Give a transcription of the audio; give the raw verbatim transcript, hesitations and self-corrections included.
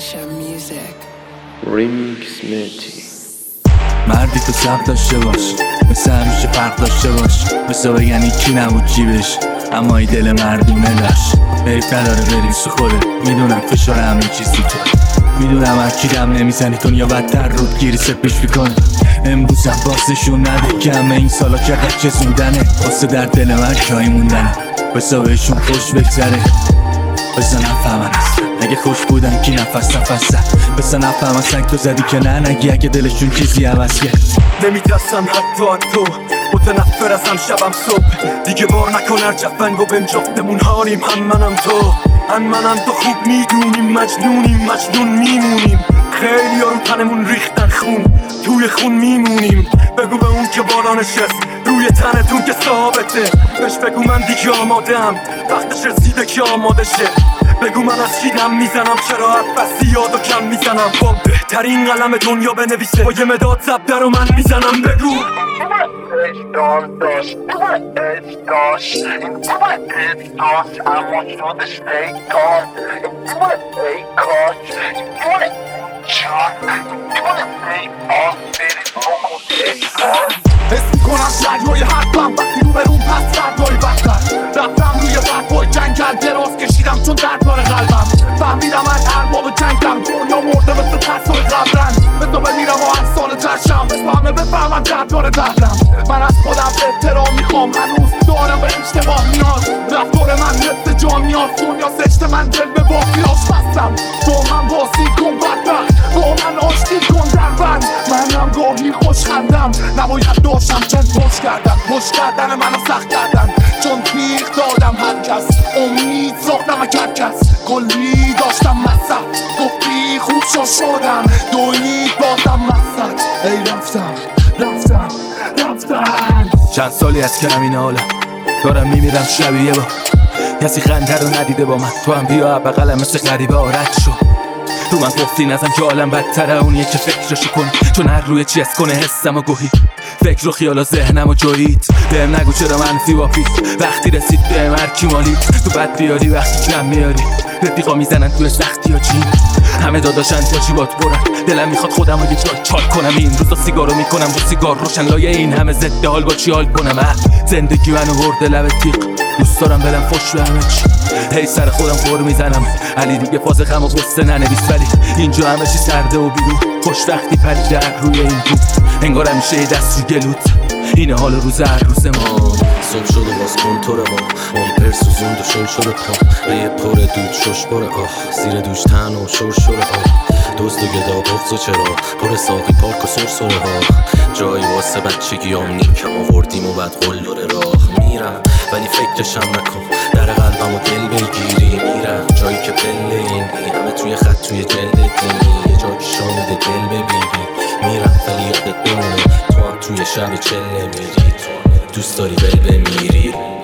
Sasha Music Remix مهدی. مردی تو صبر داشته باش، مثل همیشه فرق داشته باش، مثل بگن یکی نبود جیبش اما ای دل مردونه داشت. حیف نداره بریز تو خوده، میدونم فشار همه چیزی تو، میدونم هرکی دم نمیزنی دنیا بدتر رود گیری سپیش میکنه. امروزم بازشون نده که همه این سالا چقدر چسوندنه، واسه در دل من جایی موندنه، بسا بهشون خوش بگذره، بسا نفهمن اصلا اگه خوش بودن کی نفس نفس زد، بسا نفهمن سنگ تو زدی که نه نگی اگه دلشون چیزی عوض کرد. نمیترسم حتی تو متنفر ازم شبم صبح دیگه بار نکن هر جفنگ و بهم جفتمون حالیم، هم منم تو هم منم تو خوب میدونیم مجنونیم مجنون میمونیم، خیلی ها رو تنمون ریختن خون توی خون میمونیم. بگو به اون که بالا نشست روی تنتون که ثابته، بهش بگو من دیگه آمادم وقتش رسیده که آماده شه. بگو من از چی دم میزنم، چرا حرف بس زیاد و کم میزنم، با بهترین قلم دنیا بنویسه با یه مداد زبده رو من میزنم. بگو حس میکنم شجوی حرفم وقتی رو برون پس دردهای بدتر رفتم روی برپای جنگل دراز کشیدم چون درد داره قلبم. فهمیدم من ارباب جنگم، دنیا مرده مثل تصای قبرن، مثل بمیرم و هر سال ترشم مثل همه بفهمم درد داره دردم. من از خودم احترام میخوام، هنوز دارم به اشتباه نیاز، رفتار من مثل جان نیاز، دنیا سشت من دل به باقیاش بستم. تو من باسی کن بدبخت، با من آشتی کن در بند، منم گاهی خوش خندم نباید داشتم چند پشت کردن، پشت کردن منو سخت کردن، چون تیغ دادم هر کس امید ساختم اگر کس، کلی داشتم مصد گفتی خوب شو شدم دوید بازم مصد. ای رفتم رفتم رفتم چند سالی از که همین حالم دارم میمیرم شبیه با کسی خنده رو ندیده با من، تو هم بیا بغلم مثل غریبه آرد شو. تو من گفتی نزن که عالم بدتره اونیه که فکرشو کنی، چون هر روی چی از کنه حسم و گوهی فکر و خیال و ذهنم و جایید. بهم نگو چرا منفی واپید وقتی رسید بهم هرکی مالید، تو بد بیاری وقتی کم میاری رفیقا میزنن توی سختی ها چی، همه داداشن تا چی بات برن، دلم میخواد خودم رو یه جای چال کنم، این روزا سیگارو میکنم با سیگار روشن لایه این همه ضد حال با چی حال کنم. اه زندگی منو برده لب تیغ، دوست دارم برم فش به همه چی، هی سر خودم خور میزنم علی دیگه فاز غم و غصه ننویس، ولی اینجا همه چی سرده و بیرون خوش وقتی پریده هر روی این بود، انگار همیشه یه دست رو گلوت اینه حال روز هر روز ما. صبح شد و باز کنتور ما آمپر سوزوند و شل شده پا، ریه پر دود شش بره آه، زیر دوش تن و شور شده آه، دوست و گدا بغز و چرا پر ساقی پارک و سر سره ها، جایی واسه بچگی هم نیم کم آوردیم و بعد قلدر راه میرم، ولی فکرشم نکن در قلبم و دل بگیری میرم، جایی که پله اینی همه توی خط توی جلد دینی، یه جایی شامده دل ببینی میرم ولی یادت بمونه تو هم توی شب چله میری، دوست داری ول بمیری.